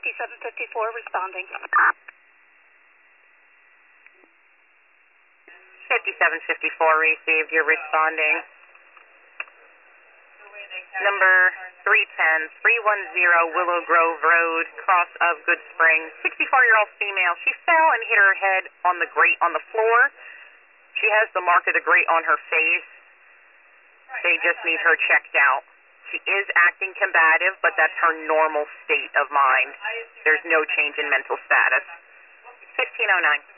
5754 responding. 5754 received. You're responding. Number 310 Willow Grove Road, cross of Good Spring. 64-year-old female. She fell and hit her head on the grate on the floor. She has the mark of the grate on her face. They just need her checked out. She is acting combative, but that's her normal state of mind. There's no change in mental status. 1509.